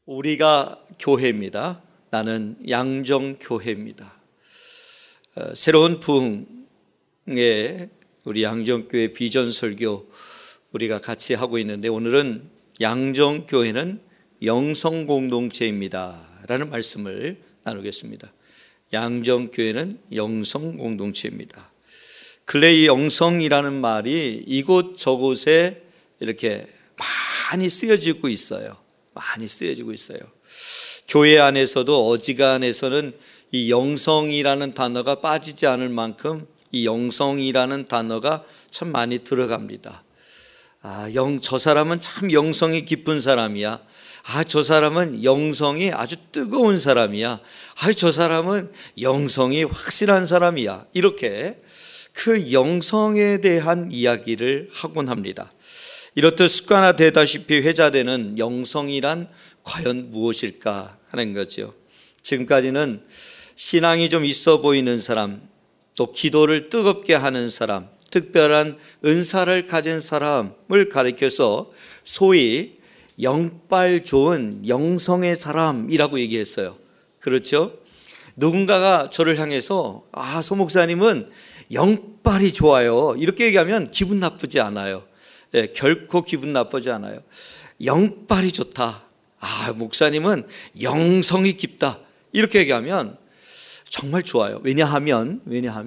우리가 교회입니다. 나는 양정교회입니다. 새로운 부흥에 우리 양정교회 비전 설교 우리가 같이 하고 있는데, 오늘은 양정교회는 영성공동체입니다 라는 말씀을 나누겠습니다. 양정교회는 영성공동체입니다. 근래 이 영성이라는 말이 이곳저곳에 이렇게 많이 쓰여지고 있어요. 교회 안에서도 어지간해서는 이 영성이라는 단어가 빠지지 않을 만큼 이 영성이라는 단어가 참 많이 들어갑니다. 저 사람은 참 영성이 깊은 사람이야. 저 사람은 영성이 아주 뜨거운 사람이야. 저 사람은 영성이 확실한 사람이야. 이렇게 그 영성에 대한 이야기를 하곤 합니다. 이렇듯 습관화되다시피 회자되는 영성이란 과연 무엇일까 하는 거죠. 지금까지는 신앙이 좀 있어 보이는 사람, 또 기도를 뜨겁게 하는 사람, 특별한 은사를 가진 사람을 가리켜서 소위 영빨 좋은 영성의 사람이라고 얘기했어요. 그렇죠? 누군가가 저를 향해서 소 목사님은 영빨이 좋아요, 이렇게 얘기하면 기분 나쁘지 않아요. 결코 기분 나쁘지 않아요. 영빨이 좋다, 목사님은 영성이 깊다, 이렇게 얘기하면 정말 좋아요. 왜냐하면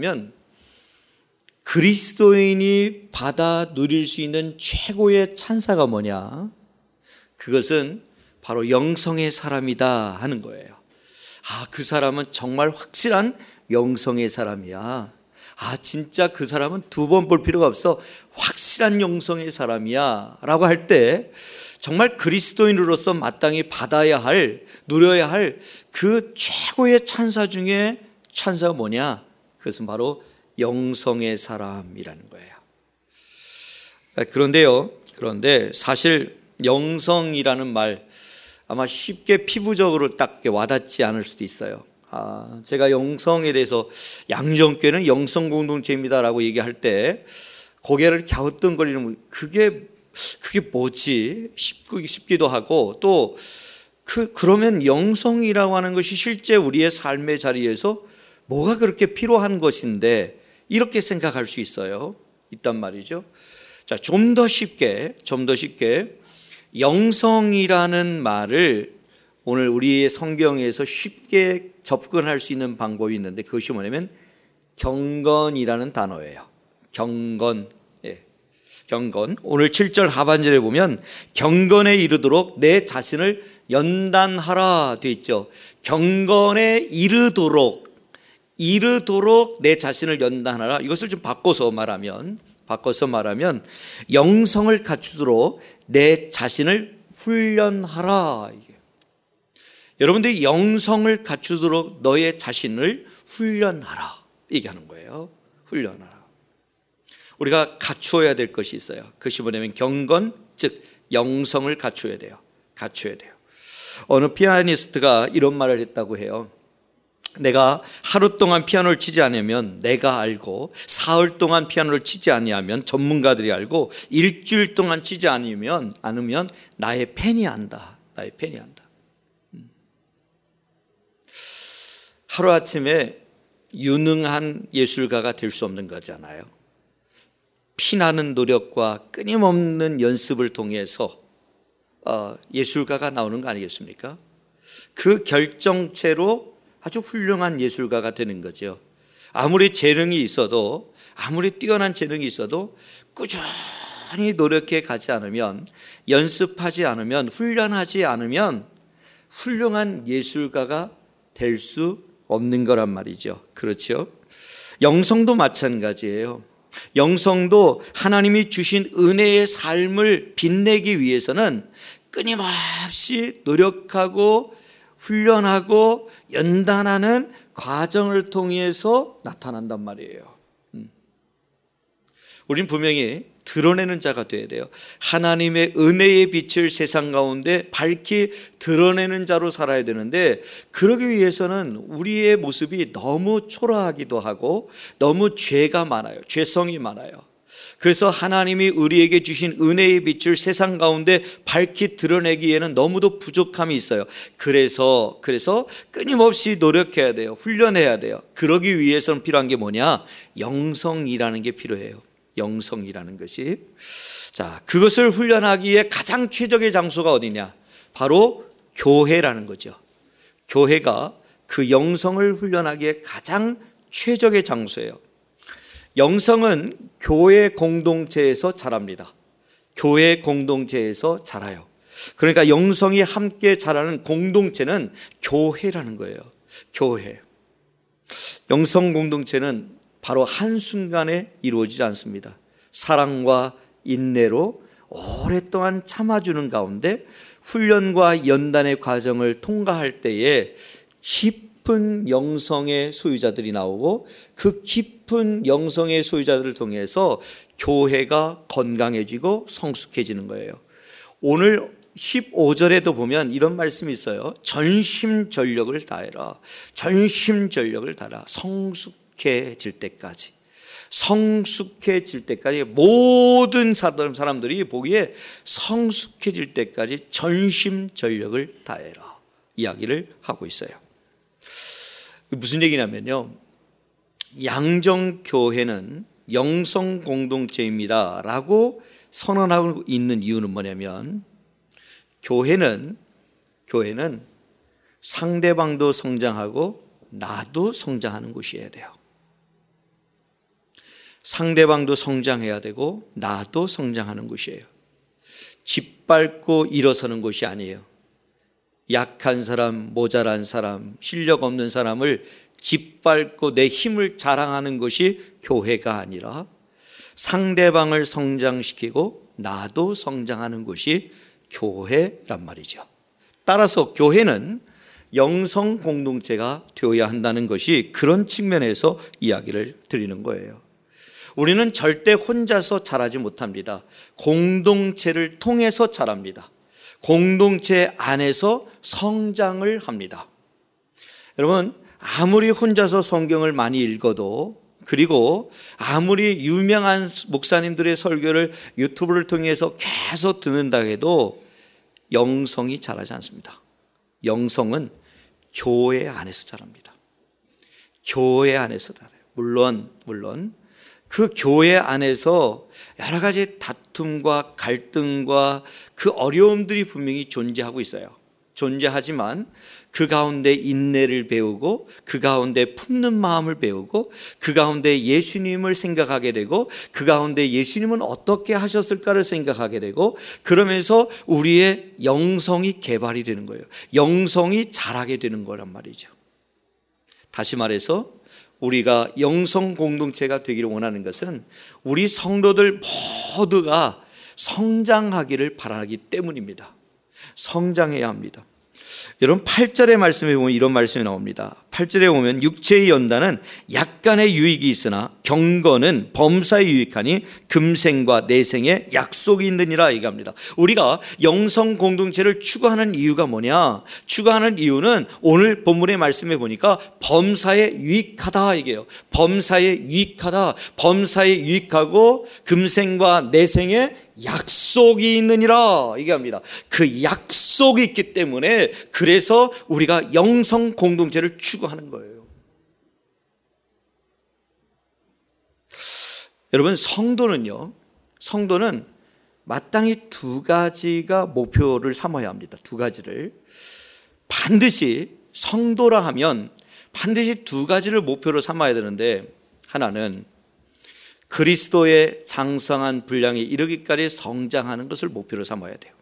그리스도인이 받아 누릴 수 있는 최고의 찬사가 뭐냐? 그것은 바로 영성의 사람이다 하는 거예요. 그 사람은 정말 확실한 영성의 사람이야. 진짜 그 사람은 두 번 볼 필요가 없어, 확실한 영성의 사람이야 라고 할 때, 정말 그리스도인으로서 마땅히 받아야 할, 누려야 할 그 최고의 찬사 중에 찬사가 뭐냐? 그것은 바로 영성의 사람이라는 거예요. 그런데 사실 영성이라는 말 아마 쉽게 피부적으로 딱 와닿지 않을 수도 있어요. 제가 영성에 대해서 양정교회는 영성공동체입니다라고 얘기할 때 고개를 갸우뚱거리는, 그게 뭐지 싶기도 하고, 또 그러면 영성이라고 하는 것이 실제 우리의 삶의 자리에서 뭐가 그렇게 필요한 것인데, 이렇게 생각할 수 있단 말이죠. 자, 좀 더 쉽게 영성이라는 말을 오늘 우리의 성경에서 쉽게 접근할 수 있는 방법이 있는데, 그것이 뭐냐면 경건이라는 단어예요. 경건. 오늘 7절 하반절에 보면 경건에 이르도록 내 자신을 연단하라 돼 있죠. 경건에 이르도록 내 자신을 연단하라. 이것을 좀 바꿔서 말하면 영성을 갖추도록 내 자신을 훈련하라. 여러분들이 영성을 갖추도록 너의 자신을 훈련하라 얘기하는 거예요. 훈련하라. 우리가 갖추어야 될 것이 있어요. 그것이 뭐냐면 경건, 즉 영성을 갖춰야 돼요. 어느 피아니스트가 이런 말을 했다고 해요. 내가 하루 동안 피아노를 치지 않으면 내가 알고, 사흘 동안 피아노를 치지 아니하면 전문가들이 알고, 일주일 동안 치지 않으면 나의 팬이 안다. 하루아침에 유능한 예술가가 될 수 없는 거잖아요. 피나는 노력과 끊임없는 연습을 통해서 예술가가 나오는 거 아니겠습니까? 그 결정체로 아주 훌륭한 예술가가 되는 거죠. 아무리 뛰어난 재능이 있어도 꾸준히 노력해 가지 않으면, 연습하지 않으면, 훈련하지 않으면 훌륭한 예술가가 될 수 없는 거란 말이죠. 그렇죠? 영성도 마찬가지예요. 영성도 하나님이 주신 은혜의 삶을 빛내기 위해서는 끊임없이 노력하고 훈련하고 연단하는 과정을 통해서 나타난단 말이에요. 우린 분명히 드러내는 자가 되어야 돼요. 하나님의 은혜의 빛을 세상 가운데 밝히 드러내는 자로 살아야 되는데, 그러기 위해서는 우리의 모습이 너무 초라하기도 하고 너무 죄성이 많아요. 그래서 하나님이 우리에게 주신 은혜의 빛을 세상 가운데 밝히 드러내기에는 너무도 부족함이 있어요. 그래서 끊임없이 노력해야 돼요. 훈련해야 돼요. 그러기 위해서는 필요한 게 뭐냐? 영성이라는 게 필요해요. 영성이라는 것이. 자, 그것을 훈련하기에 가장 최적의 장소가 어디냐? 바로 교회라는 거죠. 교회가 그 영성을 훈련하기에 가장 최적의 장소예요. 영성은 교회 공동체에서 자랍니다. 교회 공동체에서 자라요. 그러니까 영성이 함께 자라는 공동체는 교회라는 거예요. 교회. 영성 공동체는 바로 한순간에 이루어지지 않습니다. 사랑과 인내로 오랫동안 참아주는 가운데 훈련과 연단의 과정을 통과할 때에 깊은 영성의 소유자들이 나오고 그 깊은 영성의 소유자들을 통해서 교회가 건강해지고 성숙해지는 거예요. 오늘 15절에도 보면 이런 말씀이 있어요. 전심전력을 다해라. 전심전력을 다하라. 성숙해질 때까지. 성숙해질 때까지 모든 사람들이 보기에 성숙해질 때까지 전심전력을 다해라 이야기를 하고 있어요. 무슨 얘기냐면요, 양정교회는 영성공동체입니다 라고 선언하고 있는 이유는 뭐냐면, 교회는 상대방도 성장하고 나도 성장하는 곳이어야 돼요. 상대방도 성장해야 되고 나도 성장하는 곳이에요. 짓밟고 일어서는 곳이 아니에요. 약한 사람, 모자란 사람, 실력 없는 사람을 짓밟고 내 힘을 자랑하는 것이 교회가 아니라 상대방을 성장시키고 나도 성장하는 것이 교회란 말이죠. 따라서 교회는 영성 공동체가 되어야 한다는 것이 그런 측면에서 이야기를 드리는 거예요. 우리는 절대 혼자서 자라지 못합니다. 공동체를 통해서 자랍니다. 공동체 안에서 성장을 합니다. 여러분, 아무리 혼자서 성경을 많이 읽어도, 그리고 아무리 유명한 목사님들의 설교를 유튜브를 통해서 계속 듣는다 해도 영성이 자라지 않습니다. 영성은 교회 안에서 자랍니다. 교회 안에서 자라요. 물론 그 교회 안에서 여러 가지 다툼과 갈등과 그 어려움들이 분명히 존재하고 있어요. 존재하지만 그 가운데 인내를 배우고 그 가운데 품는 마음을 배우고 그 가운데 예수님을 생각하게 되고 그 가운데 예수님은 어떻게 하셨을까를 생각하게 되고, 그러면서 우리의 영성이 개발이 되는 거예요. 영성이 자라게 되는 거란 말이죠. 다시 말해서 우리가 영성 공동체가 되기를 원하는 것은 우리 성도들 모두가 성장하기를 바라기 때문입니다. 성장해야 합니다. 여러분, 8절의 말씀에 보면 이런 말씀이 나옵니다. 8절에 보면 육체의 연단은 약간의 유익이 있으나 경건은 범사에 유익하니 금생과 내생에 약속이 있느니라 얘기합니다. 우리가 영성 공동체를 추구하는 이유가 뭐냐? 추구하는 이유는 오늘 본문의 말씀에 보니까 범사에 유익하다 얘기해요. 범사에 유익하다, 범사에 유익하고 금생과 내생에 약속이 있느니라 얘기합니다. 그 약속이 있기 때문에 그래서 우리가 영성 공동체를 추구하는 거예요. 여러분, 성도는 마땅히 두 가지가 목표를 삼아야 합니다. 두 가지를. 반드시 성도라 하면 반드시 두 가지를 목표로 삼아야 되는데, 하나는 그리스도의 장성한 분량에 이르기까지 성장하는 것을 목표로 삼아야 돼요.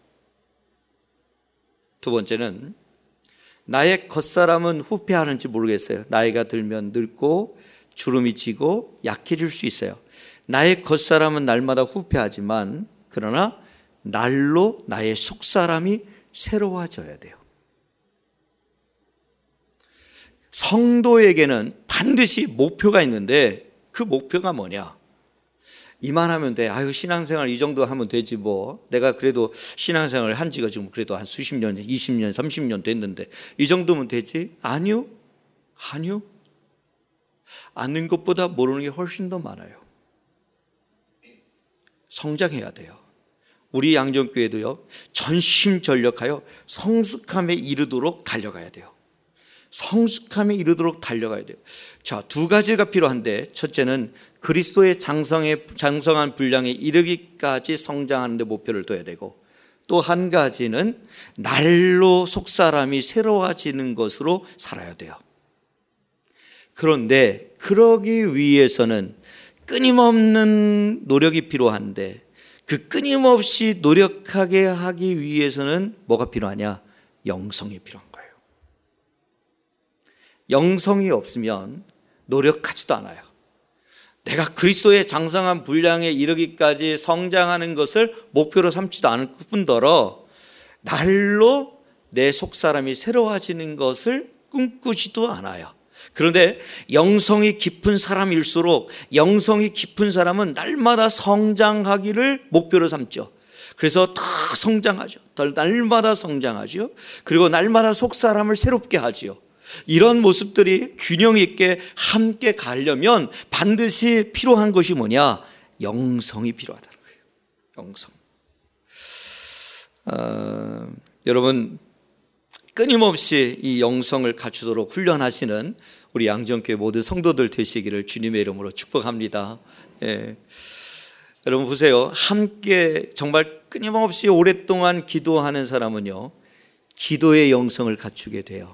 두 번째는 나의 겉사람은 후패하는지 모르겠어요. 나이가 들면 늙고 주름이 지고 약해질 수 있어요. 나의 겉사람은 날마다 후패하지만 그러나 날로 나의 속사람이 새로워져야 돼요. 성도에게는 반드시 목표가 있는데 그 목표가 뭐냐? 이만하면 돼. 아유, 신앙생활 이 정도 하면 되지 뭐. 내가 그래도 신앙생활을 한 지가 지금 그래도 한 수십 년, 20년, 30년 됐는데 이 정도면 되지? 아니요. 아는 것보다 모르는 게 훨씬 더 많아요. 성장해야 돼요. 우리 양정교회도요, 전심전력하여 성숙함에 이르도록 달려가야 돼요. 성숙함에 이르도록 달려가야 돼요. 자, 두 가지가 필요한데, 첫째는 그리스도의 장성한 분량에 이르기까지 성장하는 데 목표를 둬야 되고, 또 한 가지는 날로 속사람이 새로워지는 것으로 살아야 돼요. 그런데 그러기 위해서는 끊임없는 노력이 필요한데, 그 끊임없이 노력하게 하기 위해서는 뭐가 필요하냐? 영성이 필요한 거예요. 영성이 없으면 노력하지도 않아요. 내가 그리스도의 장성한 분량에 이르기까지 성장하는 것을 목표로 삼지도 않을 뿐더러 날로 내 속사람이 새로워지는 것을 꿈꾸지도 않아요. 그런데 영성이 깊은 사람일수록, 영성이 깊은 사람은 날마다 성장하기를 목표로 삼죠. 그래서 더 성장하죠. 날마다 성장하죠. 그리고 날마다 속사람을 새롭게 하지요. 이런 모습들이 균형 있게 함께 가려면 반드시 필요한 것이 뭐냐? 영성이 필요하다는 거예요. 영성. 여러분, 끊임없이 이 영성을 갖추도록 훈련하시는 우리 양정교회 모든 성도들 되시기를 주님의 이름으로 축복합니다. 예. 여러분 보세요. 함께 정말 끊임없이 오랫동안 기도하는 사람은요, 기도의 영성을 갖추게 돼요.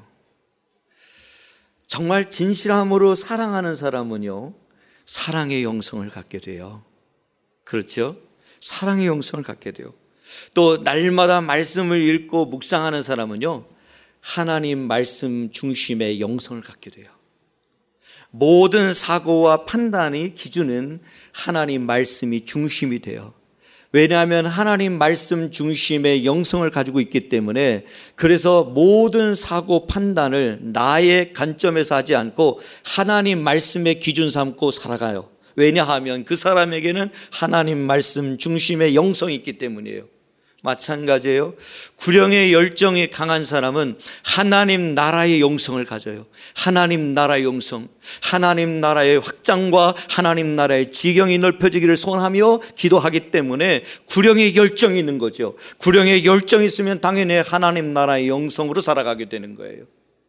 정말 진실함으로 사랑하는 사람은요, 사랑의 영성을 갖게 돼요. 그렇죠? 사랑의 영성을 갖게 돼요. 또 날마다 말씀을 읽고 묵상하는 사람은요, 하나님 말씀 중심의 영성을 갖게 돼요. 모든 사고와 판단의 기준은 하나님 말씀이 중심이 돼요. 왜냐하면 하나님 말씀 중심의 영성을 가지고 있기 때문에, 그래서 모든 사고 판단을 나의 관점에서 하지 않고 하나님 말씀의 기준 삼고 살아가요. 왜냐하면 그 사람에게는 하나님 말씀 중심의 영성이 있기 때문이에요. 마찬가지예요. 구령의 열정이 강한 사람은 하나님 나라의 영성을 가져요. 하나님 나라의 영성, 하나님 나라의 확장과 하나님 나라의 지경이 넓혀지기를 소원하며 기도하기 때문에 구령의 열정이 있는 거죠. 구령의 열정이 있으면 당연히 하나님 나라의 영성으로 살아가게 되는 거예요.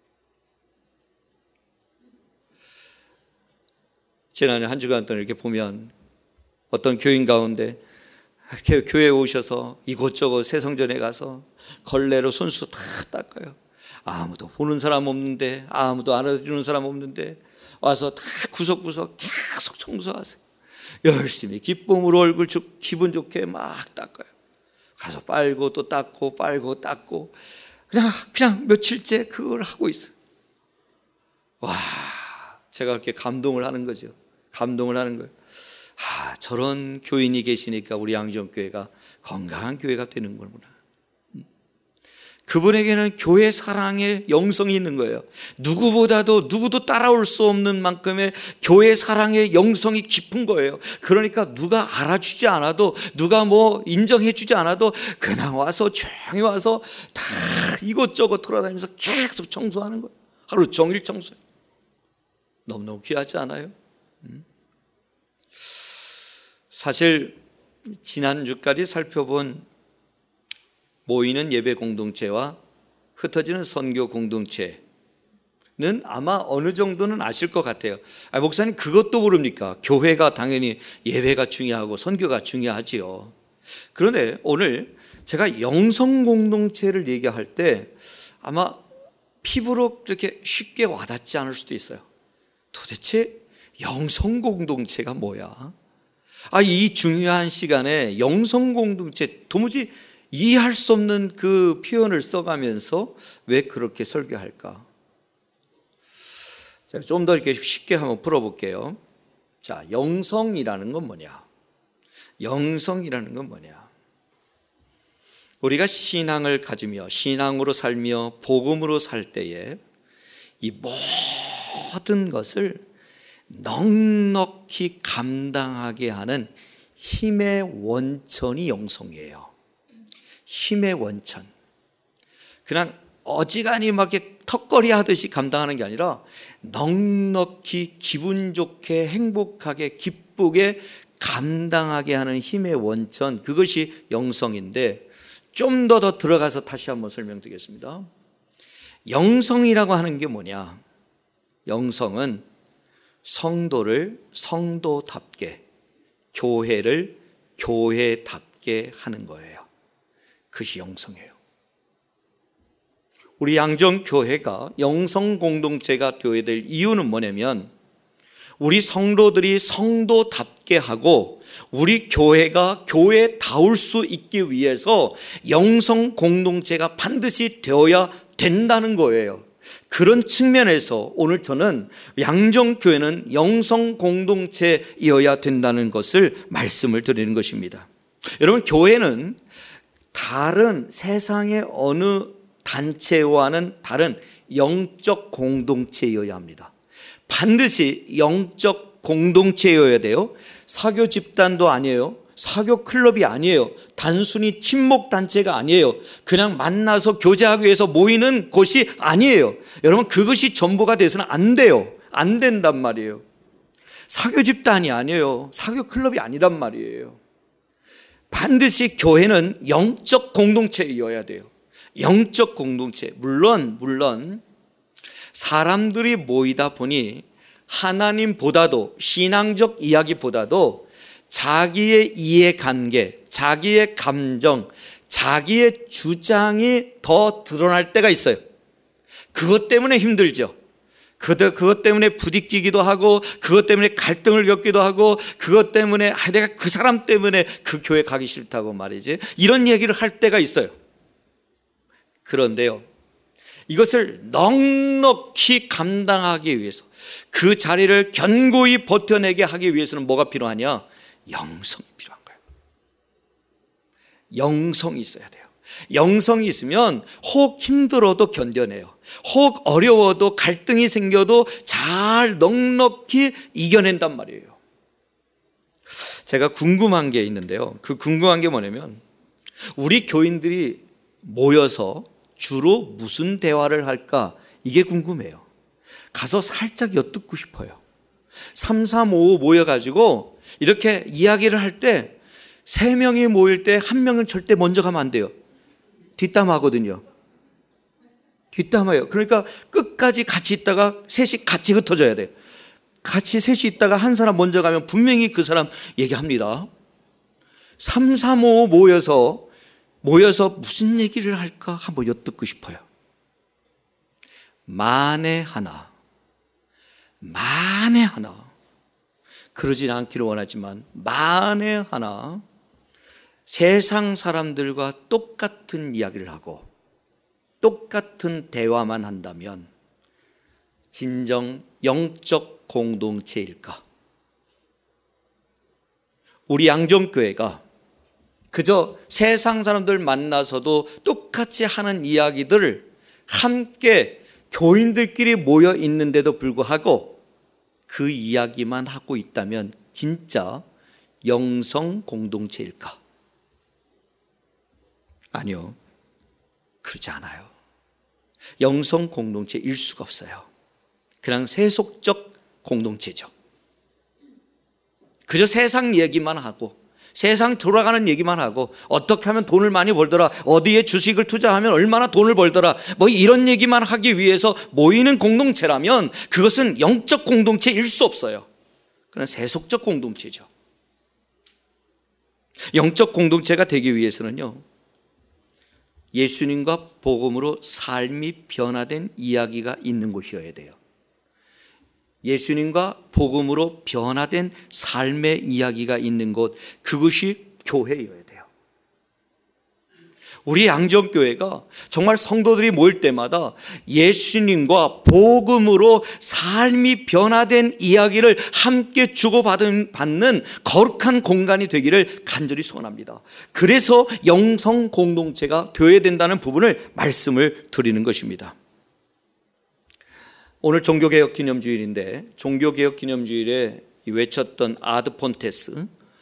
지난해 한 주간 동안 이렇게 보면 어떤 교인 가운데 이렇게 교회에 오셔서 이곳저곳 새성전에 가서 걸레로 손수 다 닦아요. 아무도 보는 사람 없는데, 아무도 알아주는 사람 없는데 와서 다 구석구석 계속 청소하세요. 열심히 기쁨으로 얼굴 기분 좋게 막 닦아요. 가서 빨고 또 닦고 빨고 닦고 그냥 며칠째 그걸 하고 있어요. 와, 제가 그렇게 감동을 하는 거죠. 감동을 하는 거예요. 저런 교인이 계시니까 우리 양정교회가 건강한 교회가 되는 거구나. 그분에게는 교회 사랑의 영성이 있는 거예요. 누구도 따라올 수 없는 만큼의 교회 사랑의 영성이 깊은 거예요. 그러니까 누가 알아주지 않아도, 누가 뭐 인정해 주지 않아도 그냥 와서 조용히 와서 다 이것저것 돌아다니면서 계속 청소하는 거예요. 하루 종일 청소해요. 너무너무 귀하지 않아요? 사실 지난주까지 살펴본 모이는 예배 공동체와 흩어지는 선교 공동체는 아마 어느 정도는 아실 것 같아요. 목사님 그것도 모릅니까? 교회가 당연히 예배가 중요하고 선교가 중요하지요. 그런데 오늘 제가 영성 공동체를 얘기할 때 아마 피부로 그렇게 쉽게 와닿지 않을 수도 있어요. 도대체 영성 공동체가 뭐야? 이 중요한 시간에 영성 공동체 도무지 이해할 수 없는 그 표현을 써가면서 왜 그렇게 설교할까? 제가 좀 더 이렇게 쉽게 한번 풀어볼게요. 자, 영성이라는 건 뭐냐? 영성이라는 건 뭐냐? 우리가 신앙을 가지며 신앙으로 살며 복음으로 살 때에 이 모든 것을 넉넉히 감당하게 하는 힘의 원천이 영성이에요. 힘의 원천. 그냥 어지간히 막 이렇게 턱걸이 하듯이 감당하는 게 아니라 넉넉히 기분 좋게 행복하게 기쁘게 감당하게 하는 힘의 원천, 그것이 영성인데 좀 더 들어가서 다시 한번 설명드리겠습니다. 영성이라고 하는 게 뭐냐? 영성은 성도를 성도답게, 교회를 교회답게 하는 거예요. 그것이 영성이에요. 우리 양정교회가 영성 공동체가 되어야 될 이유는 뭐냐면 우리 성도들이 성도답게 하고 우리 교회가 교회다울 수 있기 위해서 영성 공동체가 반드시 되어야 된다는 거예요. 그런 측면에서 오늘 저는 양정교회는 영성 공동체이어야 된다는 것을 말씀을 드리는 것입니다. 여러분, 교회는 다른 세상의 어느 단체와는 다른 영적 공동체여야 합니다. 반드시 영적 공동체여야 돼요. 사교 집단도 아니에요. 사교 클럽이 아니에요. 단순히 친목 단체가 아니에요. 그냥 만나서 교제하기 위해서 모이는 곳이 아니에요. 여러분, 그것이 전부가 돼서는 안 돼요. 안 된단 말이에요. 사교 집단이 아니에요. 사교 클럽이 아니란 말이에요. 반드시 교회는 영적 공동체여야 돼요. 영적 공동체. 물론 사람들이 모이다 보니 하나님보다도, 신앙적 이야기보다도 자기의 이해관계, 자기의 감정, 자기의 주장이 더 드러날 때가 있어요. 그것 때문에 힘들죠. 그것 때문에 부딪히기도 하고, 그것 때문에 갈등을 겪기도 하고, 그것 때문에 내가 그 사람 때문에 그 교회 가기 싫다고 말이지, 이런 얘기를 할 때가 있어요. 그런데요, 이것을 넉넉히 감당하기 위해서, 그 자리를 견고히 버텨내게 하기 위해서는 뭐가 필요하냐? 영성이 필요한 거예요. 영성이 있어야 돼요. 영성이 있으면 혹 힘들어도 견뎌내요. 혹 어려워도, 갈등이 생겨도 잘 넉넉히 이겨낸단 말이에요. 제가 궁금한 게 있는데요, 그 궁금한 게 뭐냐면 우리 교인들이 모여서 주로 무슨 대화를 할까? 이게 궁금해요. 가서 살짝 엿듣고 싶어요. 3355 모여가지고 이렇게 이야기를 할 때 3명이 모일 때 1명은 절대 먼저 가면 안 돼요. 뒷담하거든요. 뒷담화요. 그러니까 끝까지 같이 있다가 셋이 같이 흩어져야 돼요. 같이 셋이 있다가 한 사람 먼저 가면 분명히 그 사람 얘기합니다. 3355 모여서 무슨 얘기를 할까 한번 엿듣고 싶어요. 만에 하나 그러진 않기를 원하지만 만에 하나 세상 사람들과 똑같은 이야기를 하고 똑같은 대화만 한다면 진정 영적 공동체일까? 우리 양정교회가 그저 세상 사람들 만나서도 똑같이 하는 이야기들을 함께 교인들끼리 모여 있는데도 불구하고 그 이야기만 하고 있다면 진짜 영성 공동체일까? 아니요, 그렇지 않아요. 영성 공동체일 수가 없어요. 그냥 세속적 공동체죠. 그저 세상 얘기만 하고 세상 돌아가는 얘기만 하고 어떻게 하면 돈을 많이 벌더라, 어디에 주식을 투자하면 얼마나 돈을 벌더라, 뭐 이런 얘기만 하기 위해서 모이는 공동체라면 그것은 영적 공동체일 수 없어요. 그냥 세속적 공동체죠. 영적 공동체가 되기 위해서는요, 예수님과 복음으로 삶이 변화된 이야기가 있는 곳이어야 돼요. 예수님과 복음으로 변화된 삶의 이야기가 있는 곳, 그것이 교회여야 돼요. 우리 양정교회가 정말 성도들이 모일 때마다 예수님과 복음으로 삶이 변화된 이야기를 함께 주고받는 거룩한 공간이 되기를 간절히 소원합니다. 그래서 영성 공동체가 되어야 된다는 부분을 말씀을 드리는 것입니다. 오늘 종교개혁 기념주일인데 종교개혁 기념주일에 외쳤던 아드폰테스,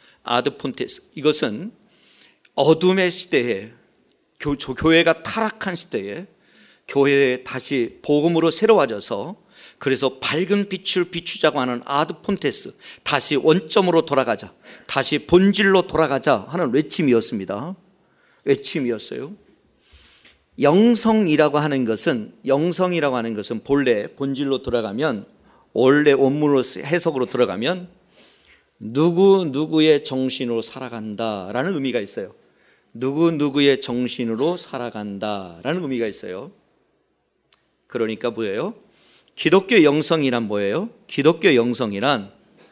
이것은 어둠의 시대에 교회가 타락한 시대에 교회에 다시 복음으로 새로워져서 그래서 밝은 빛을 비추자고 하는 아드폰테스, 다시 원점으로 돌아가자, 다시 본질로 돌아가자 하는 외침이었습니다. 외침이었어요. 영성이라고 하는 것은 본래 본질로 들어가면, 원래 원문으로 해석으로 들어가면 누구의 정신으로 살아간다라는 의미가 있어요. 누구의 정신으로 살아간다라는 의미가 있어요. 그러니까 뭐예요? 기독교 영성이란 뭐예요? 기독교 영성이란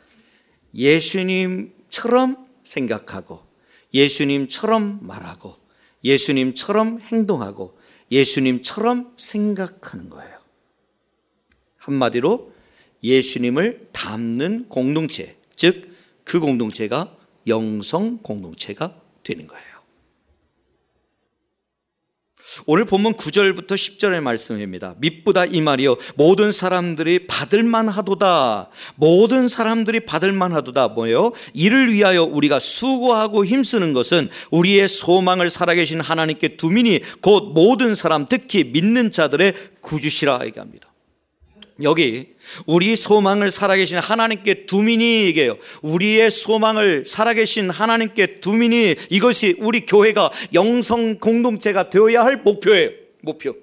예수님처럼 생각하고, 예수님처럼 말하고, 예수님처럼 행동하고, 예수님처럼 생각하는 거예요. 한마디로 예수님을 닮는 공동체, 즉 그 공동체가 영성 공동체가 되는 거예요. 오늘 본문 9절부터 10절의 말씀입니다. mit보다 이 말이요 모든 사람들이 받을만 하도다. 모든 사람들이 받을만 하도다. 뭐예요? 이를 위하여 우리가 수고하고 힘쓰는 것은 우리의 소망을 살아계신 하나님께 두미니 곧 모든 사람, 특히 믿는 자들의 구주시라 얘기합니다. 여기 우리 소망을 살아계신 하나님께 두미니 얘기해요. 우리의 소망을 살아계신 하나님께 두미니, 이것이 우리 교회가 영성 공동체가 되어야 할 목표예요. 목표.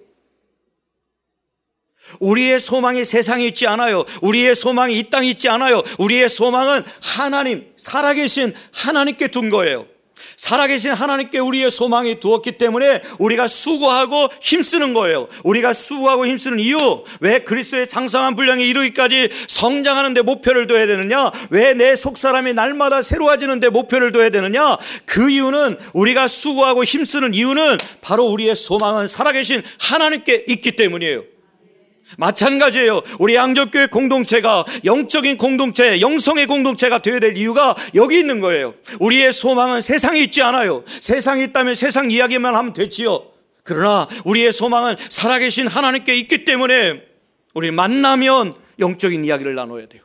우리의 소망이 세상에 있지 않아요. 우리의 소망이 이 땅에 있지 않아요. 우리의 소망은 하나님, 살아계신 하나님께 둔 거예요. 살아계신 하나님께 우리의 소망이 두었기 때문에 우리가 수고하고 힘쓰는 거예요. 우리가 수고하고 힘쓰는 이유, 왜 그리스도의 장성한 분량에 이르기까지 성장하는 데 목표를 둬야 되느냐, 왜 내 속사람이 날마다 새로워지는 데 목표를 둬야 되느냐, 그 이유는, 우리가 수고하고 힘쓰는 이유는 바로 우리의 소망은 살아계신 하나님께 있기 때문이에요. 마찬가지예요. 우리 양적교회 공동체가 영적인 공동체, 영성의 공동체가 되어야 될 이유가 여기 있는 거예요. 우리의 소망은 세상에 있지 않아요. 세상에 있다면 세상 이야기만 하면 되지요. 그러나 우리의 소망은 살아계신 하나님께 있기 때문에 우리 만나면 영적인 이야기를 나눠야 돼요.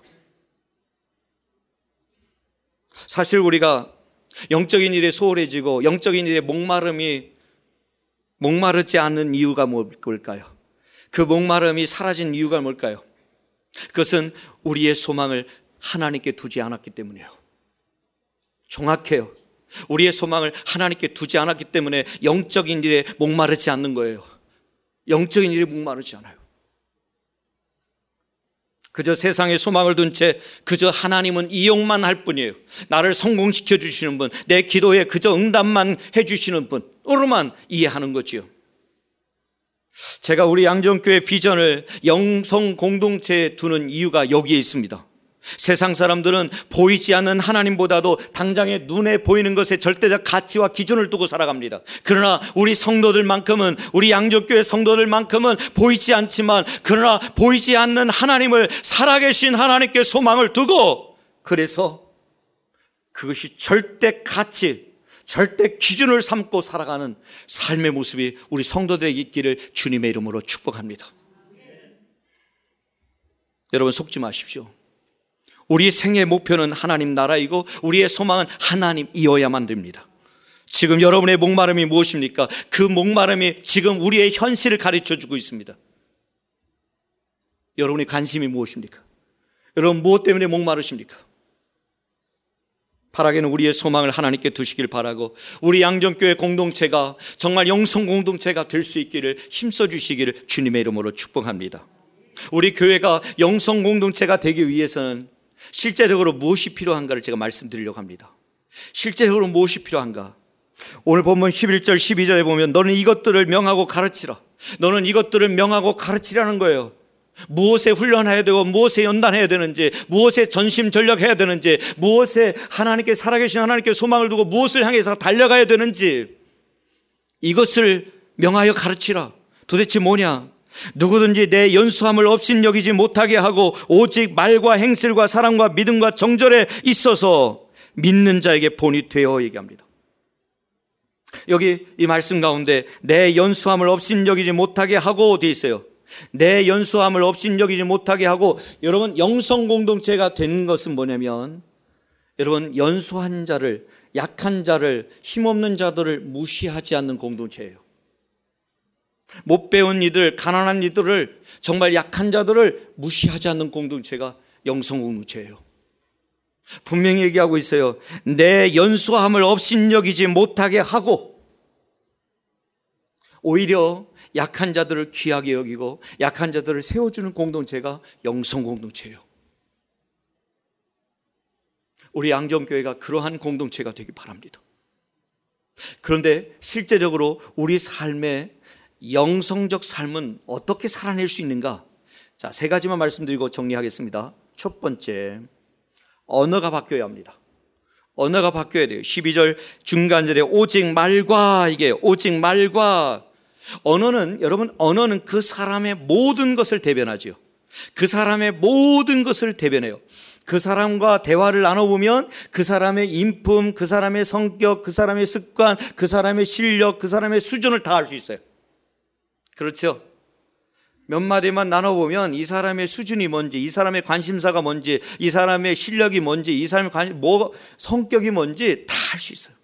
사실 우리가 영적인 일에 소홀해지고 영적인 일에 목마르지 않는 이유가 뭘까요? 그 목마름이 사라진 이유가 뭘까요? 그것은 우리의 소망을 하나님께 두지 않았기 때문이에요. 정확해요. 우리의 소망을 하나님께 두지 않았기 때문에 영적인 일에 목마르지 않는 거예요. 영적인 일에 목마르지 않아요. 그저 세상에 소망을 둔 채 그저 하나님은 이용만 할 뿐이에요. 나를 성공시켜 주시는 분, 내 기도에 그저 응답만 해 주시는 분으로만 이해하는 거지요. 제가 우리 양정교회 비전을 영성 공동체에 두는 이유가 여기에 있습니다. 세상 사람들은 보이지 않는 하나님보다도 당장에 눈에 보이는 것에 절대적 가치와 기준을 두고 살아갑니다. 그러나 우리 성도들만큼은, 우리 양정교회 성도들만큼은 보이지 않지만, 그러나 보이지 않는 하나님을, 살아계신 하나님께 소망을 두고, 그래서 그것이 절대 가치, 절대 기준을 삼고 살아가는 삶의 모습이 우리 성도들에게 있기를 주님의 이름으로 축복합니다. 여러분 속지 마십시오. 우리 생의 목표는 하나님 나라이고 우리의 소망은 하나님이어야만 됩니다. 지금 여러분의 목마름이 무엇입니까? 그 목마름이 지금 우리의 현실을 가르쳐주고 있습니다. 여러분의 관심이 무엇입니까? 여러분 무엇 때문에 목마르십니까? 바라기는 우리의 소망을 하나님께 두시길 바라고, 우리 양정교회 공동체가 정말 영성 공동체가 될 수 있기를 힘써 주시기를 주님의 이름으로 축복합니다. 우리 교회가 영성 공동체가 되기 위해서는 실제적으로 무엇이 필요한가를 제가 말씀드리려고 합니다. 실제적으로 무엇이 필요한가? 오늘 본문 11절 12절에 보면 너는 이것들을 명하고 가르치라. 너는 이것들을 명하고 가르치라는 거예요. 무엇에 훈련해야 되고 무엇에 연단해야 되는지, 무엇에 전심전력해야 되는지, 무엇에 하나님께, 살아계신 하나님께 소망을 두고 무엇을 향해서 달려가야 되는지, 이것을 명하여 가르치라. 도대체 뭐냐? 누구든지 내 연수함을 업신여기지 못하게 하고 오직 말과 행실과 사랑과 믿음과 정절에 있어서 믿는 자에게 본이 되어 얘기합니다. 여기 이 말씀 가운데 내 연수함을 업신여기지 못하게 하고 되어 있어요. 내 연수함을 업신여기지 못하게 하고, 여러분 영성 공동체가 되는 것은 뭐냐면, 여러분 연수한 자를, 약한 자를, 힘없는 자들을 무시하지 않는 공동체예요. 못 배운 이들, 가난한 이들을, 정말 약한 자들을 무시하지 않는 공동체가 영성 공동체예요. 분명히 얘기하고 있어요. 내 연소함을 업신여기지 못하게 하고, 오히려 약한 자들을 귀하게 여기고 약한 자들을 세워주는 공동체가 영성 공동체예요. 우리 양정교회가 그러한 공동체가 되기 바랍니다. 그런데 실제적으로 우리 삶의 영성적 삶은 어떻게 살아낼 수 있는가? 자, 세 가지만 말씀드리고 정리하겠습니다. 첫 번째, 언어가 바뀌어야 합니다. 언어가 바뀌어야 돼요. 12절 중간절에 오직 말과, 이게 오직 말과. 언어는, 여러분, 언어는 그 사람의 모든 것을 대변하지요. 그 사람의 모든 것을 대변해요. 그 사람과 대화를 나눠보면 그 사람의 인품, 그 사람의 성격, 그 사람의 습관, 그 사람의 실력, 그 사람의 수준을 다 알 수 있어요. 그렇죠? 몇 마디만 나눠보면 이 사람의 수준이 뭔지, 이 사람의 관심사가 뭔지, 이 사람의 실력이 뭔지, 이 사람의 성격이 뭔지 다 알 수 있어요.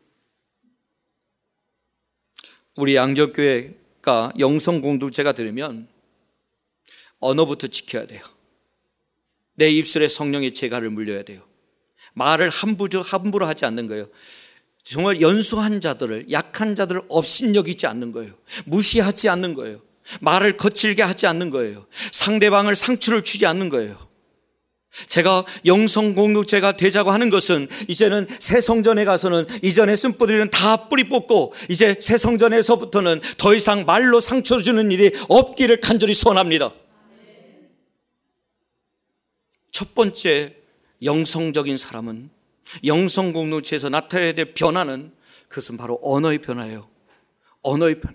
우리 양정교회가 영성 공동체가 되려면 언어부터 지켜야 돼요. 내 입술에 성령의 재갈을 물려야 돼요. 말을 함부로 하지 않는 거예요. 정말 연소한 자들을, 약한 자들을 업신여기지 않는 거예요. 무시하지 않는 거예요. 말을 거칠게 하지 않는 거예요. 상대방을 상처를 주지 않는 거예요. 제가 영성 공동체가 되자고 하는 것은 이제는 새 성전에 가서는 이전에 쓴뿌리는 다 뿌리 뽑고 이제 새 성전에서부터는 더 이상 말로 상처 주는 일이 없기를 간절히 소원합니다. 첫 번째 영성적인 사람은, 영성 공동체에서 나타나야 될 변화는, 그것은 바로 언어의 변화예요. 언어의 변화.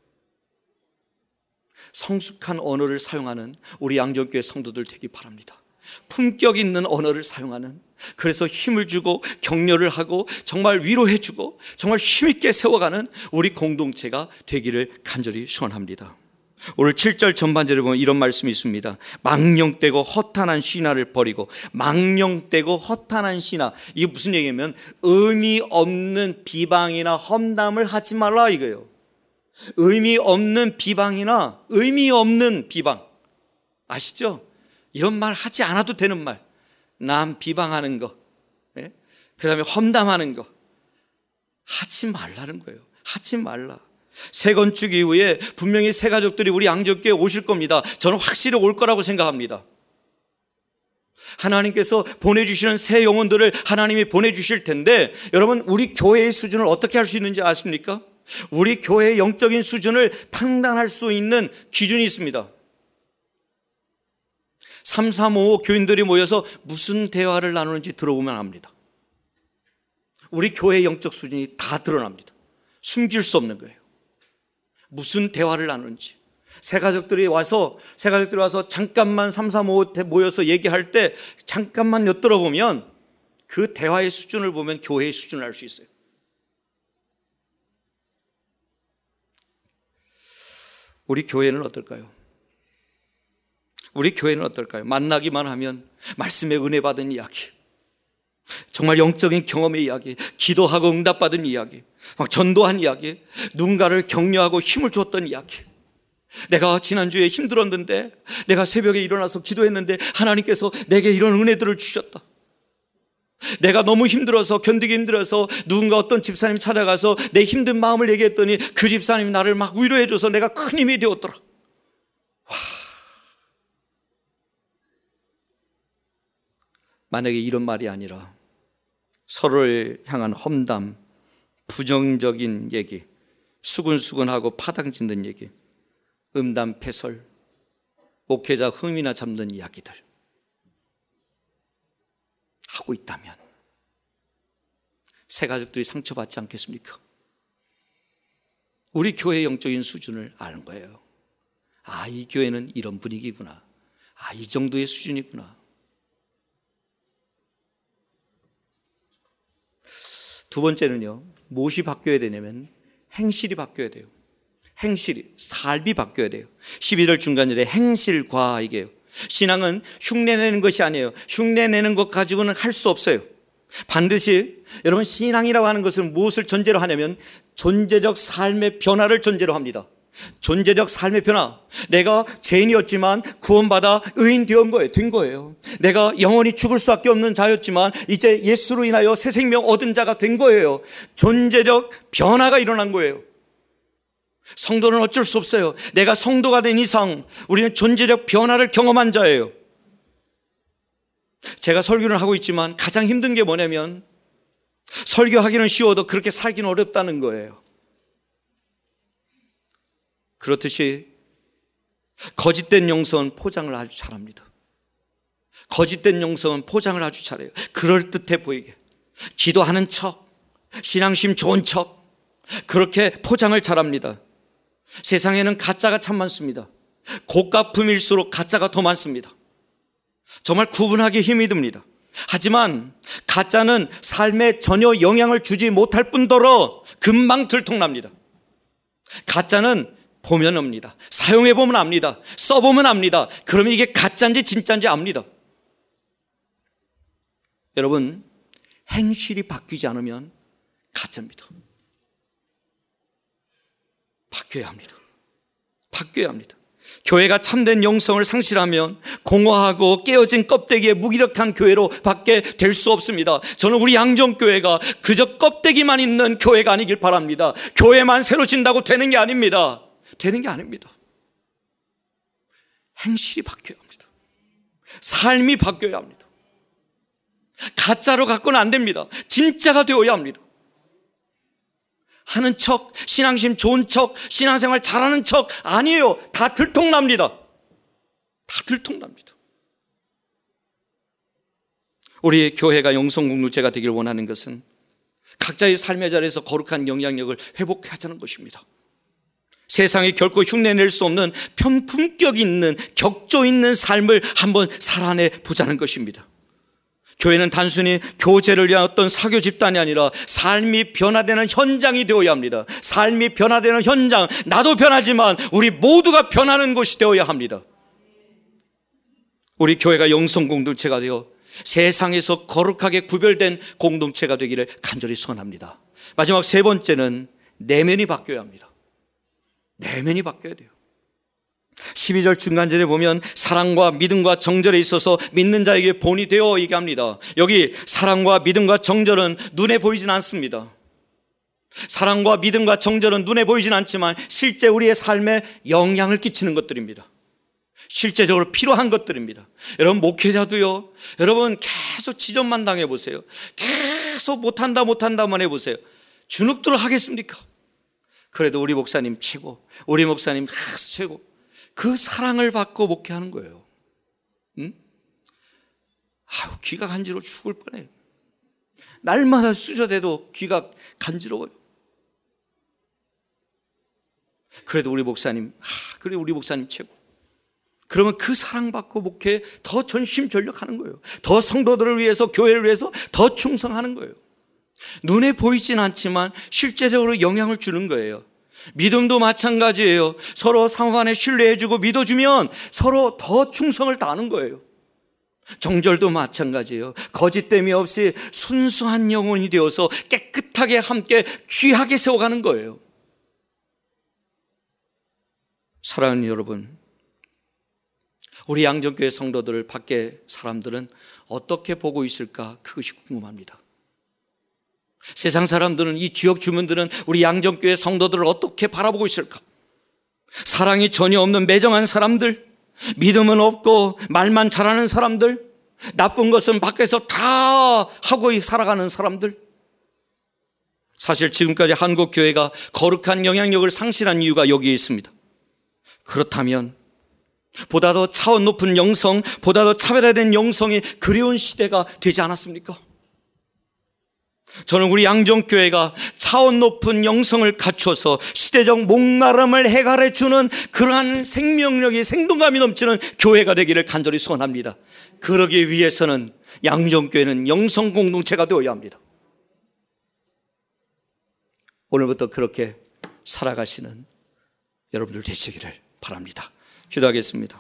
성숙한 언어를 사용하는 우리 양정교회 성도들 되기 바랍니다. 품격 있는 언어를 사용하는, 그래서 힘을 주고 격려를 하고 정말 위로해 주고 정말 힘있게 세워가는 우리 공동체가 되기를 간절히 소원합니다. 오늘 7절 전반절에 보면 이런 말씀이 있습니다. 망령되고 허탄한 신화를 버리고. 망령되고 허탄한 신화, 이게 무슨 얘기냐면 의미 없는 비방이나 험담을 하지 말라 이거예요. 의미 없는 비방이나 의미 없는 비방, 아시죠? 이런 말 하지 않아도 되는 말, 남 비방하는 거, 그 다음에 험담하는 거 하지 말라는 거예요. 하지 말라. 새 건축 이후에 분명히 새 가족들이 우리 양정교회에 오실 겁니다. 저는 확실히 올 거라고 생각합니다. 하나님께서 보내주시는 새 영혼들을 하나님이 보내주실 텐데, 여러분, 우리 교회의 수준을 어떻게 할 수 있는지 아십니까? 우리 교회의 영적인 수준을 판단할 수 있는 기준이 있습니다. 3355 교인들이 모여서 무슨 대화를 나누는지 들어보면 압니다. 우리 교회의 영적 수준이 다 드러납니다. 숨길 수 없는 거예요. 무슨 대화를 나누는지. 새 가족들이 와서 잠깐만 3355 모여서 얘기할 때 잠깐만 엿들어보면 그 대화의 수준을 보면 교회의 수준을 알 수 있어요. 우리 교회는 어떨까요? 우리 교회는 어떨까요? 만나기만 하면 말씀에 은혜 받은 이야기, 정말 영적인 경험의 이야기, 기도하고 응답받은 이야기, 막 전도한 이야기, 누군가를 격려하고 힘을 줬던 이야기. 내가 지난주에 힘들었는데, 내가 새벽에 일어나서 기도했는데 하나님께서 내게 이런 은혜들을 주셨다. 내가 너무 힘들어서, 견디기 힘들어서 누군가 어떤 집사님 찾아가서 내 힘든 마음을 얘기했더니 그 집사님이 나를 막 위로해줘서 내가 큰 힘이 되었더라. 와. 만약에 이런 말이 아니라 서로를 향한 험담, 부정적인 얘기, 수근수근하고 파당짓는 얘기, 음담패설, 목회자 흥이나 잡는 이야기들 하고 있다면 새 가족들이 상처받지 않겠습니까? 우리 교회의 영적인 수준을 아는 거예요. 아, 이 교회는 이런 분위기구나. 아, 이 정도의 수준이구나. 두 번째는요, 무엇이 바뀌어야 되냐면 행실이 바뀌어야 돼요. 행실이, 삶이 바뀌어야 돼요. 11월 중간절에 행실과, 이게요. 신앙은 흉내내는 것이 아니에요. 흉내내는 것 가지고는 할 수 없어요. 반드시 여러분, 신앙이라고 하는 것은 무엇을 전제로 하냐면 존재적 삶의 변화를 전제로 합니다. 존재적 삶의 변화. 내가 죄인이었지만 구원받아 의인 된 거예요. 내가 영원히 죽을 수밖에 없는 자였지만 이제 예수로 인하여 새 생명 얻은 자가 된 거예요. 존재적 변화가 일어난 거예요. 성도는 어쩔 수 없어요. 내가 성도가 된 이상 우리는 존재적 변화를 경험한 자예요. 제가 설교를 하고 있지만 가장 힘든 게 뭐냐면 설교하기는 쉬워도 그렇게 살기는 어렵다는 거예요. 그렇듯이 거짓된 영성은 포장을 아주 잘합니다. 거짓된 영성은 포장을 아주 잘해요. 그럴듯해 보이게 기도하는 척, 신앙심 좋은 척, 그렇게 포장을 잘합니다. 세상에는 가짜가 참 많습니다. 고가품일수록 가짜가 더 많습니다. 정말 구분하기 힘이 듭니다. 하지만 가짜는 삶에 전혀 영향을 주지 못할 뿐더러 금방 들통납니다. 가짜는 보면 압니다. 사용해보면 압니다. 써보면 압니다. 그러면 이게 가짜인지 진짜인지 압니다. 여러분, 행실이 바뀌지 않으면 가짜입니다. 바뀌어야 합니다. 바뀌어야 합니다. 교회가 참된 영성을 상실하면 공허하고 깨어진 껍데기에 무기력한 교회로 밖에 될 수 없습니다. 저는 우리 양정교회가 그저 껍데기만 있는 교회가 아니길 바랍니다. 교회만 새로 진다고 되는 게 아닙니다. 되는 게 아닙니다. 행실이 바뀌어야 합니다. 삶이 바뀌어야 합니다. 가짜로 갖고는 안 됩니다. 진짜가 되어야 합니다. 하는 척, 신앙심 좋은 척, 신앙생활 잘하는 척 아니에요. 다 들통납니다. 다 들통납니다. 우리 교회가 영성공동체가 되길 원하는 것은 각자의 삶의 자리에서 거룩한 영향력을 회복하자는 것입니다. 세상에 결코 흉내낼 수 없는 품격 있는, 격조 있는 삶을 한번 살아내 보자는 것입니다. 교회는 단순히 교제를 위한 어떤 사교 집단이 아니라 삶이 변화되는 현장이 되어야 합니다. 삶이 변화되는 현장, 나도 변하지만 우리 모두가 변하는 곳이 되어야 합니다. 우리 교회가 영성 공동체가 되어 세상에서 거룩하게 구별된 공동체가 되기를 간절히 소원합니다. 마지막 세 번째는 내면이 바뀌어야 합니다. 내면이 바뀌어야 돼요. 12절 중간절에 보면 사랑과 믿음과 정절에 있어서 믿는 자에게 본이 되어 얘기합니다. 여기 사랑과 믿음과 정절은 눈에 보이진 않습니다. 사랑과 믿음과 정절은 눈에 보이진 않지만 실제 우리의 삶에 영향을 끼치는 것들입니다. 실제적으로 필요한 것들입니다. 여러분, 목회자도요, 여러분 계속 지적만 당해보세요. 계속 못한다만 해보세요. 주눅들어 하겠습니까? 그래도 우리 목사님 최고, 우리 목사님 최고. 그 사랑을 받고 목회하는 거예요. 응? 아유, 귀가 간지러워 죽을 뻔해요. 날마다 수저대도 귀가 간지러워요. 그래도 우리 목사님, 그래 우리 목사님 최고. 그러면 그 사랑받고 목회에 더 전심전력하는 거예요. 더 성도들을 위해서, 교회를 위해서 더 충성하는 거예요. 눈에 보이진 않지만 실제적으로 영향을 주는 거예요. 믿음도 마찬가지예요. 서로 상호간에 신뢰해주고 믿어주면 서로 더 충성을 다하는 거예요. 정절도 마찬가지예요. 거짓됨이 없이 순수한 영혼이 되어서 깨끗하게 함께 귀하게 세워가는 거예요. 사랑하는 여러분, 우리 양정교회 성도들을 밖에 사람들은 어떻게 보고 있을까? 그것이 궁금합니다. 세상 사람들은, 이 지역 주민들은 우리 양정교회 성도들을 어떻게 바라보고 있을까? 사랑이 전혀 없는 매정한 사람들, 믿음은 없고 말만 잘하는 사람들, 나쁜 것은 밖에서 다 하고 살아가는 사람들. 사실 지금까지 한국 교회가 거룩한 영향력을 상실한 이유가 여기에 있습니다. 그렇다면 보다 더 차원 높은 영성, 보다 더 차별화된 영성이 그리운 시대가 되지 않았습니까? 저는 우리 양정교회가 차원 높은 영성을 갖춰서 시대적 목마름을 해결해 주는 그러한 생명력이, 생동감이 넘치는 교회가 되기를 간절히 소원합니다. 그러기 위해서는 양정교회는 영성 공동체가 되어야 합니다. 오늘부터 그렇게 살아가시는 여러분들 되시기를 바랍니다. 기도하겠습니다.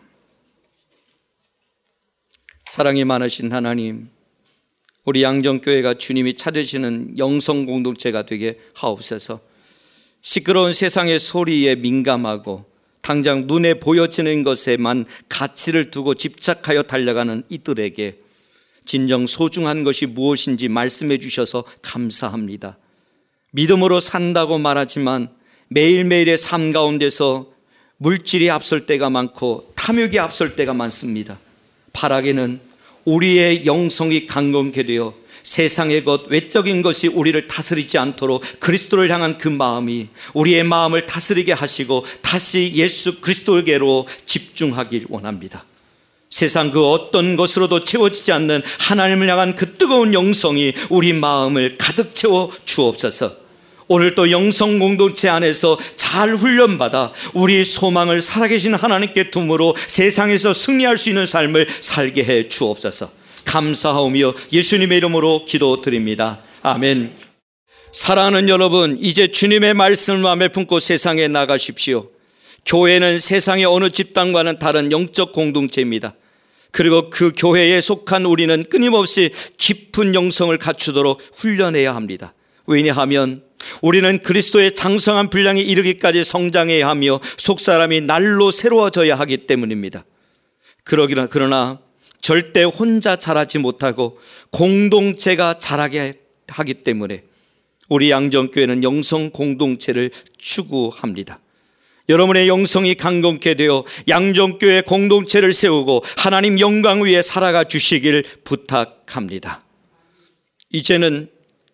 사랑이 많으신 하나님, 우리 양정교회가 주님이 찾으시는 영성 공동체가 되게 하옵소서. 시끄러운 세상의 소리에 민감하고 당장 눈에 보여지는 것에만 가치를 두고 집착하여 달려가는 이들에게 진정 소중한 것이 무엇인지 말씀해 주셔서 감사합니다. 믿음으로 산다고 말하지만 매일매일의 삶 가운데서 물질이 앞설 때가 많고 탐욕이 앞설 때가 많습니다. 바라기는 우리의 영성이 강건케 되어 세상의 것, 외적인 것이 우리를 다스리지 않도록 그리스도를 향한 그 마음이 우리의 마음을 다스리게 하시고 다시 예수 그리스도에게로 집중하길 원합니다. 세상 그 어떤 것으로도 채워지지 않는 하나님을 향한 그 뜨거운 영성이 우리 마음을 가득 채워 주옵소서. 오늘 또 영성 공동체 안에서 잘 훈련받아 우리 소망을 살아계신 하나님께 둠으로 세상에서 승리할 수 있는 삶을 살게 해 주옵소서. 감사하오며 예수님의 이름으로 기도드립니다. 아멘. 사랑하는 여러분, 이제 주님의 말씀을 마음에 품고 세상에 나가십시오. 교회는 세상의 어느 집단과는 다른 영적 공동체입니다. 그리고 그 교회에 속한 우리는 끊임없이 깊은 영성을 갖추도록 훈련해야 합니다. 왜냐하면 우리는 그리스도의 장성한 분량에 이르기까지 성장해야 하며 속사람이 날로 새로워져야 하기 때문입니다. 그러나 절대 혼자 자라지 못하고 공동체가 자라게 하기 때문에 우리 양정교회는 영성 공동체를 추구합니다. 여러분의 영성이 강건케 되어 양정교회 공동체를 세우고 하나님 영광 위에 살아가 주시길 부탁합니다. 이제는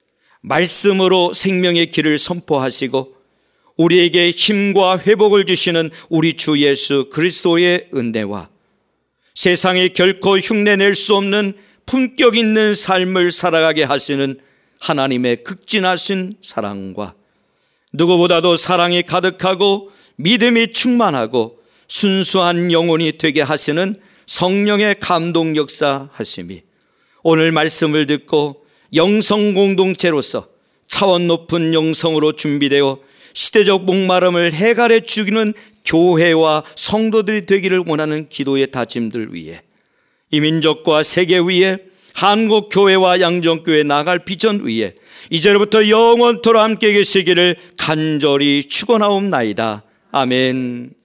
말씀으로 생명의 길을 선포하시고 우리에게 힘과 회복을 주시는 우리 주 예수 그리스도의 은혜와 세상에 결코 흉내낼 수 없는 품격 있는 삶을 살아가게 하시는 하나님의 극진하신 사랑과 누구보다도 사랑이 가득하고 믿음이 충만하고 순수한 영혼이 되게 하시는 성령의 감동 역사 하심이 오늘 말씀을 듣고 영성 공동체로서 차원 높은 영성으로 준비되어 시대적 목마름을 해결해 주기는 교회와 성도들이 되기를 원하는 기도의 다짐들 위해 이 민족과 세계 위에 한국 교회와 양정교회 나갈 비전 위에 이제부터 영원토록 함께 계시기를 간절히 축원하옵나이다. 아멘.